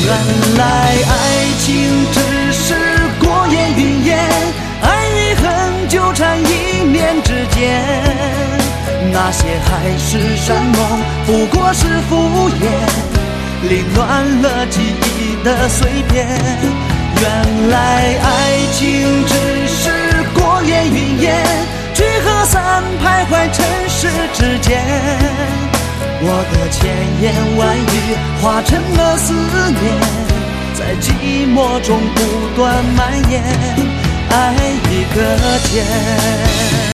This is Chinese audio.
原来爱情只是过眼云烟，爱与恨纠缠一念之间，那些海誓山盟不过是敷衍，凌乱了记忆的碎片。原来爱情只是过眼云烟，聚合散徘徊尘世之间，我的千言万语化成了思念，在寂寞中不断蔓延，爱已搁浅。